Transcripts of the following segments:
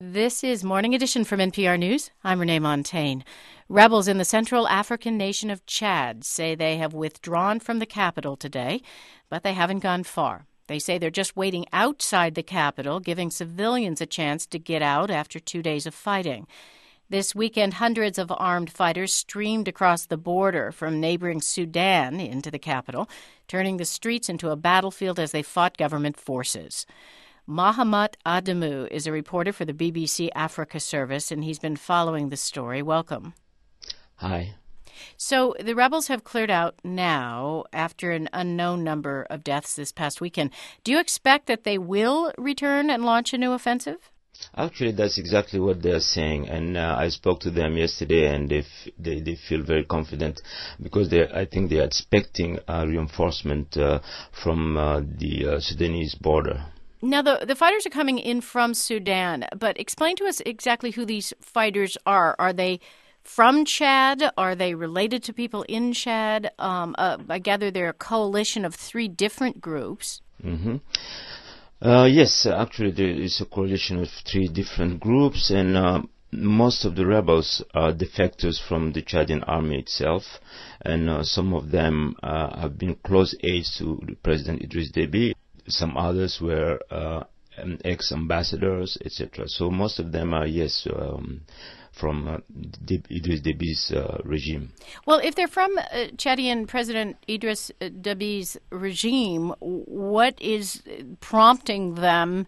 This is Morning Edition from NPR News. I'm Renee Montaigne. Rebels in the Central African nation of Chad say they have withdrawn from the capital today, but they haven't gone far. They say they're just waiting outside the capital, giving civilians a chance to get out after 2 days of fighting. This weekend, hundreds of armed fighters streamed across the border from neighboring Sudan into the capital, turning the streets into a battlefield as they fought government forces. Mahamat Adamu is a reporter for the BBC Africa Service, and he's been following the story. Welcome. Hi. So the rebels have cleared out now after an unknown number of deaths this past weekend. Do you expect that they will return and launch a new offensive? Actually, that's exactly what they're saying, and I spoke to them yesterday, and they feel very confident because I think they're expecting reinforcement from the Sudanese border. Now, the fighters are coming in from Sudan, but explain to us exactly who these fighters are. Are they from Chad? Are they related to people in Chad? I gather they're a coalition of 3 different groups. Mm-hmm. Yes, actually there is a coalition of 3 different groups, and most of the rebels are defectors from the Chadian army itself, and some of them have been close aides to President Idriss Deby. Some others were ex-ambassadors, etc. So most of them are, from Idriss Deby's regime. Well, if they're from Chadian President Idriss Deby's regime, what is prompting them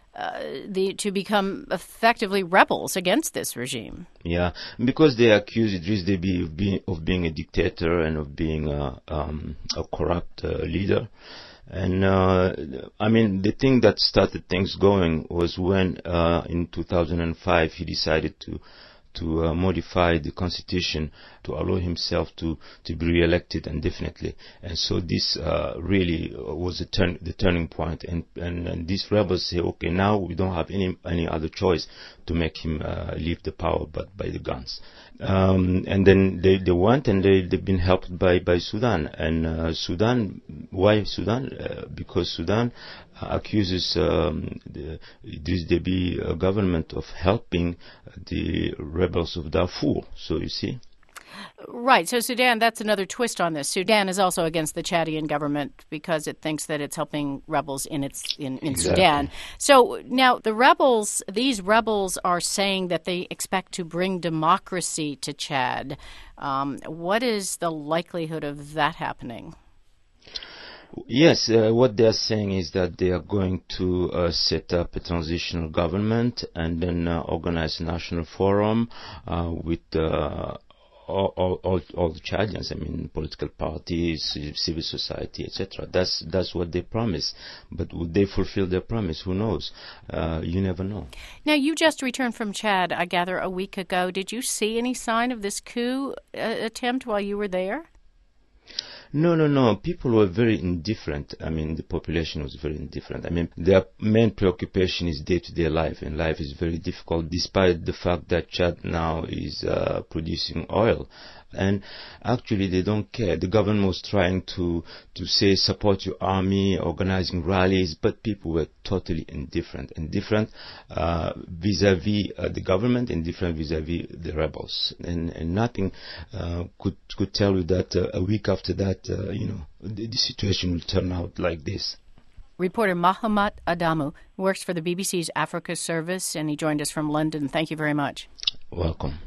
to become effectively rebels against this regime? Yeah, because they accuse Idriss Deby of being a dictator and of being a corrupt leader. And the thing that started things going was when in 2005 he decided to modify the constitution to allow himself to be re-elected indefinitely. And so this really was the turning point. And these rebels say, okay, now we don't have any other choice to make him leave the power but by the guns. And then they went, and they've been helped by Sudan. And Sudan, why Sudan? Because Sudan accuses the Idriss Deby government of helping the rebels of Darfur. So you see. Right. So Sudan, that's another twist on this. Sudan is also against the Chadian government because it thinks that it's helping rebels in exactly. Sudan. So now these rebels are saying that they expect to bring democracy to Chad. What is the likelihood of that happening? Yes, what they are saying is that they are going to set up a transitional government and then organize a national forum with all the Chadians, political parties, civil society, etc. That's what they promise. But would they fulfill their promise? Who knows? You never know. Now, you just returned from Chad, I gather, a week ago. Did you see any sign of this coup attempt while you were there? No. People were very indifferent. The population was very indifferent. Their main preoccupation is day-to-day life, and life is very difficult despite the fact that Chad now is producing oil. And actually they don't care. The government was trying to say support your army, organizing rallies, but people were totally indifferent vis-a-vis the government, indifferent vis-a-vis the rebels. And nothing could tell you that a week after that, the situation will turn out like this. Reporter Mahamat Adamu works for the BBC's Africa Service, and he joined us from London. Thank you very much. Welcome.